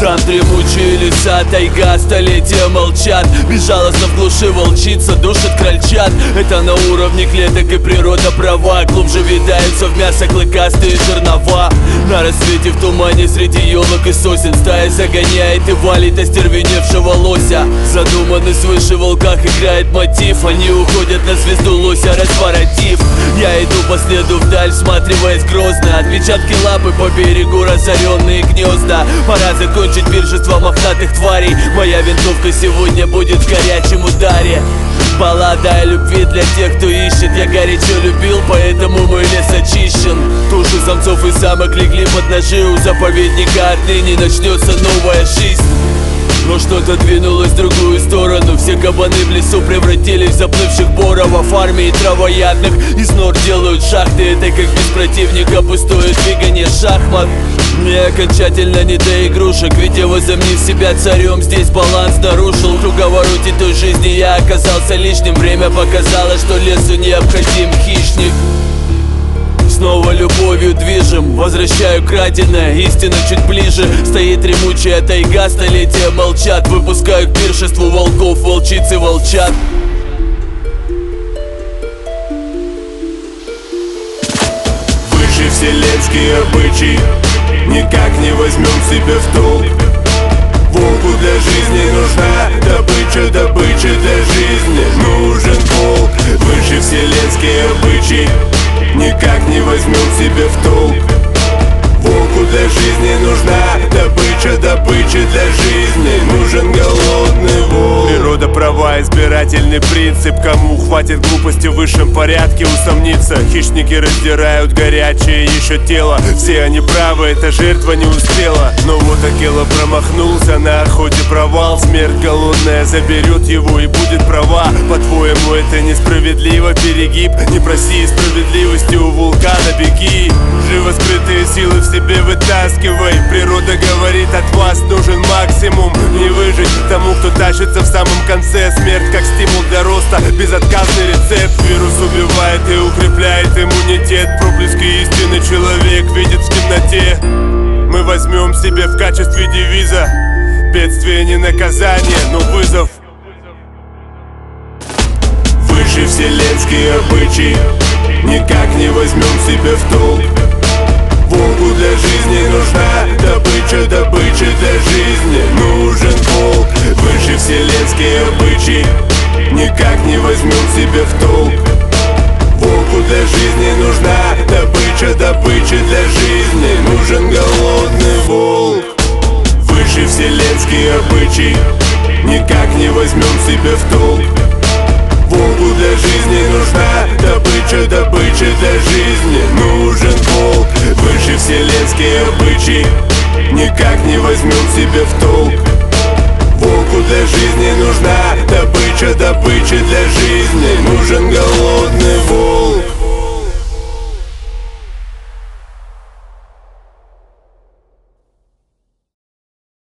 Там дремучие леса, тайга, столетия молчат. Безжалостно в глуши волчица душит крольчат. Это на уровне клеток и природа права. Глубже витаются в мясо клыкастые жернова. На рассвете в тумане среди елок и сосен стая загоняет и валит остервеневшего лося. Задуманный свыше в волках играет мотив. Они уходят на звезду лося, разворотив. Я иду по следу вдаль, всматриваясь грозно. Отпечатки лапы по берегу, разоренные гнезда. Пора закончить пиршество мохнатых тварей. Моя винтовка сегодня будет в горячем ударе. Баллада о любви для тех, кто ищет. Я горячо любил, поэтому мой лес очищен. Туши самцов и самок легли под ножи. У заповедника отныне начнется новая жизнь. Но что-то двинулось в другую сторону. Все кабаны в лесу превратились в заплывших боровов. Армии травоядных из нор делают шахты. Это как без противника пустое двигание шахмат. Мне окончательно не до игрушек, ведь я, возомнив себя царем, здесь баланс нарушил. В круговороте той жизни я оказался лишним. Время показало, что лесу необходим хищник. Снова любовью движем, возвращаю краденое, истина чуть ближе. Стоит дремучая тайга, столетия молчат. Выпускаю к пиршеству волков, волчиц и волчат. Выше вселенские обычаи никак не возьмем себе в толк. Волку для жизни нужна добыча, добыча для жизни нужен волк. Выше вселенские обычаи никак не возьмем себе в толк. Волку для жизни нужна добыча, добыча для жизни нужен голодный волк. Природа права, избирательный принцип. Кому хватит глупости в высшем порядке усомниться. Хищники раздирают горячее еще тело. Все они правы, эта жертва не успела. Но вот Акела промахнулся, на охоте провал. Смерть голодная заберет его и будет права. По-твоему это несправедливо? Перегиб, не проси справедливости у вулкана, беги. Живо скрытые силы в себе вытаскивай. Природа говорит, от вас нужен максимум. Не выжить тому, кто тащится в самом конце. Смерть как стимул для роста, безотказный рецепт. Вирус убивает и укрепляет иммунитет. Проблески истины человек видит в темноте. Мы возьмем себе в качестве девиза: бедствие не наказание, но вызов. Выше вселенские обычаи никак не возьмем себе в толк. Волку для жизни нужна добыча, добыча для жизни нужен волк. Выше вселенские обычаи никак не возьмем себе в толк. Волку для жизни нужна добыча, добыча для жизни нужен голодный волк. Выше вселенские обычаи никак не возьмем себе в толк. Волку для жизни нужна добыча, добыча для жизни нужен волк. Выше вселенские обычаи никак не возьмем себе в толк. Волку для жизни нужна добыча, добыча для жизни нужен голод.